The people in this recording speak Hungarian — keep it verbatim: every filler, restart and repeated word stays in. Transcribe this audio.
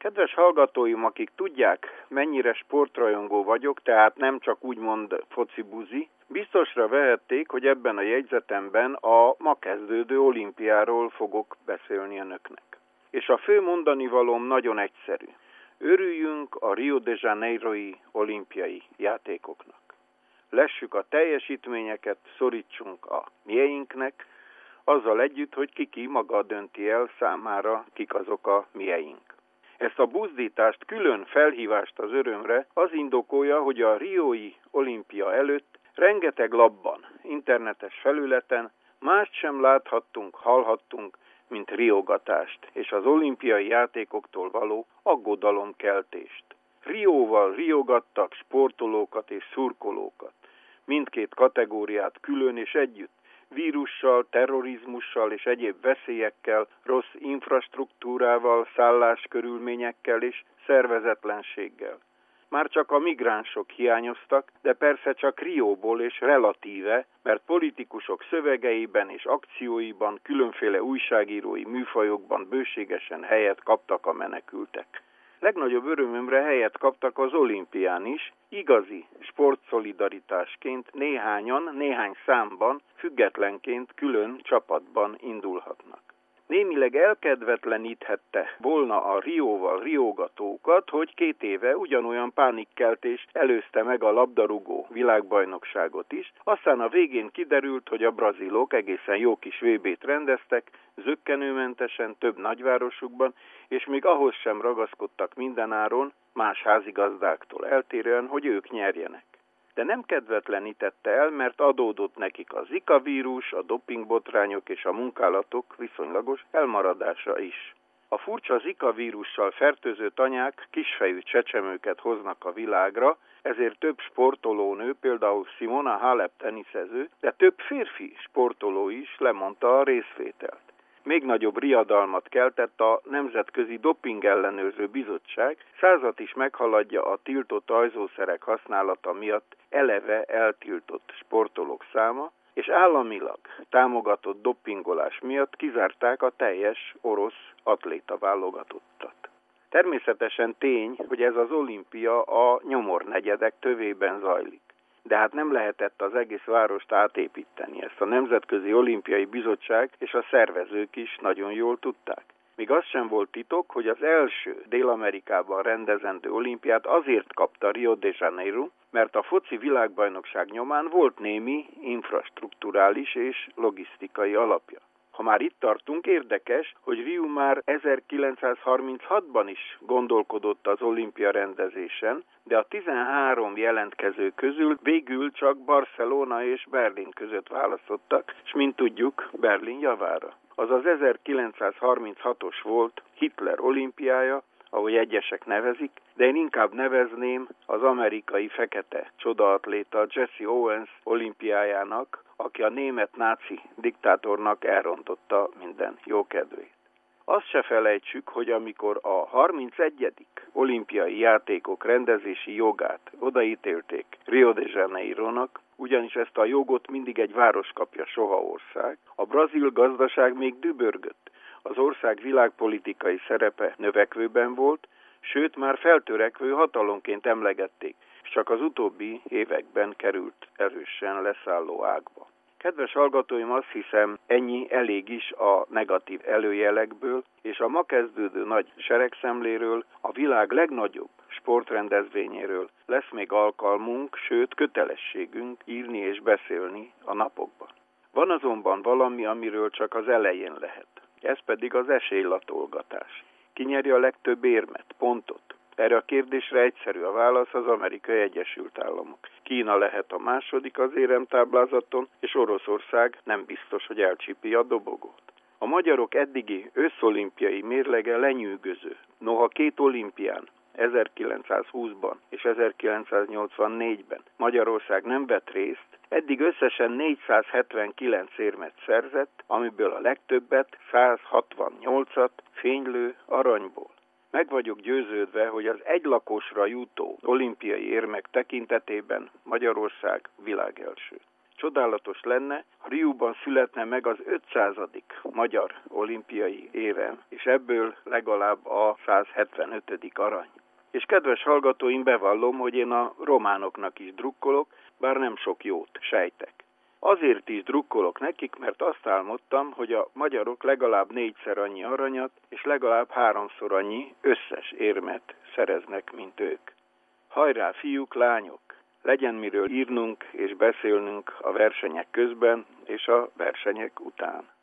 Kedves hallgatóim, akik tudják, mennyire sportrajongó vagyok, tehát nem csak úgymond focibuzi, biztosra vehették, hogy ebben a jegyzetemben a ma kezdődő olimpiáról fogok beszélni önöknek. És a fő mondanivalóm nagyon egyszerű. Örüljünk a Rio de Janeiro-i olimpiai játékoknak. Lessük a teljesítményeket, szorítsunk a mieinknek, azzal együtt, hogy ki-ki maga dönti el számára, kik azok a mieink. Ezt a buzdítást, külön felhívást az örömre az indokolja, hogy a riói olimpia előtt rengeteg labban, internetes felületen mást sem láthattunk, hallhattunk, mint riogatást és az olimpiai játékoktól való aggodalomkeltést. Rióval riogattak sportolókat és szurkolókat, mindkét kategóriát külön és együtt, vírussal, terrorizmussal és egyéb veszélyekkel, rossz infrastruktúrával, szálláskörülményekkel és szervezetlenséggel. Már csak a migránsok hiányoztak, de persze csak Rióból és relatíve, mert politikusok szövegeiben és akcióiban, különféle újságírói műfajokban bőségesen helyet kaptak a menekültek. Legnagyobb örömömre helyet kaptak az olimpián is, igazi sportszolidaritásként néhányan, néhány számban, függetlenként külön csapatban indulhatnak. Némileg elkedvetleníthette volna a Rióval riogatókat, hogy két éve ugyanolyan pánikkeltés előzte meg a labdarúgó világbajnokságot is, aztán a végén kiderült, hogy a brazilok egészen jó kis vé bét rendeztek, zökkenőmentesen több nagyvárosukban, és még ahhoz sem ragaszkodtak mindenáron, más házigazdáktól eltérően, hogy ők nyerjenek. De nem kedvetlenítette el, mert adódott nekik a Zika vírus, a dopingbotrányok és a munkálatok viszonylagos elmaradása is. A furcsa Zika vírussal fertőzött anyák kisfejű csecsemőket hoznak a világra, ezért több sportolónő, például Simona Halep teniszező, de több férfi sportoló is lemondta a részvételt. Még nagyobb riadalmat keltett a Nemzetközi Doping Ellenőrző Bizottság, százat is meghaladja a tiltott ajzószerek használata miatt eleve eltiltott sportolók száma, és államilag támogatott dopingolás miatt kizárták a teljes orosz atléta válogatottat. Természetesen tény, hogy ez az olimpia a nyomornegyedek tövében zajlik. De hát nem lehetett az egész várost átépíteni. Ezt a Nemzetközi Olimpiai Bizottság és a szervezők is nagyon jól tudták. Még az sem volt titok, hogy az első Dél-Amerikában rendezendő olimpiát azért kapta Rio de Janeiro, mert a foci világbajnokság nyomán volt némi infrastrukturális és logisztikai alapja. Ha már itt tartunk, érdekes, hogy Rio már ezerkilencszázharminchatban is gondolkodott az olimpia rendezésen, de a tizenhárom jelentkező közül végül csak Barcelona és Berlin között választottak, és mint tudjuk, Berlin javára. Azaz ezerkilencszázharminchatos volt Hitler olimpiája, ahogy egyesek nevezik, de én inkább nevezném az amerikai fekete csodaatléta Jesse Owens olimpiájának, aki a német náci diktátornak elrontotta minden jókedvét. Azt se felejtsük, hogy amikor a harmincegyedik olimpiai játékok rendezési jogát odaítélték Rio de Janeirónak, ugyanis ezt a jogot mindig egy város kapja, soha ország, a brazil gazdaság még dübörgött. Az ország világpolitikai szerepe növekvőben volt, sőt már feltörekvő hatalomként emlegették, és csak az utóbbi években került erősen leszálló ágba. Kedves hallgatóim, azt hiszem, ennyi elég is a negatív előjelekből, és a ma kezdődő nagy seregszemléről, a világ legnagyobb sportrendezvényéről lesz még alkalmunk, sőt kötelességünk írni és beszélni a napokban. Van azonban valami, amiről csak az elején lehet. Ez pedig az esélylatolgatás. Ki nyeri a legtöbb érmet, pontot? Erre a kérdésre egyszerű a válasz, az Amerikai Egyesült Államok. Kína lehet a második az éremtáblázaton, és Oroszország nem biztos, hogy elcsípi a dobogót. A magyarok eddigi összolimpiai mérlege lenyűgöző. Noha két olimpián, ezerkilencszázhúszban és ezerkilencszáznyolcvannégyben Magyarország nem vett részt, eddig összesen négyszázhetvenkilenc érmet szerzett, amiből a legtöbbet, százhatvannyolcat fénylő aranyból. Meg vagyok győződve, hogy az egylakosra jutó olimpiai érmek tekintetében Magyarország világelső. csodálatos lenne, ha Rióban születne meg az ötszázadik magyar olimpiai érem, és ebből legalább a százhetvenötödik arany. És kedves hallgatóim, bevallom, hogy én a románoknak is drukkolok, bár nem sok jót sejtek. Azért is drukkolok nekik, mert azt álmodtam, hogy a magyarok legalább négyszer annyi aranyat, és legalább háromszor annyi összes érmet szereznek, mint ők. Hajrá, fiúk, lányok! Legyen miről írnunk és beszélnünk a versenyek közben és a versenyek után.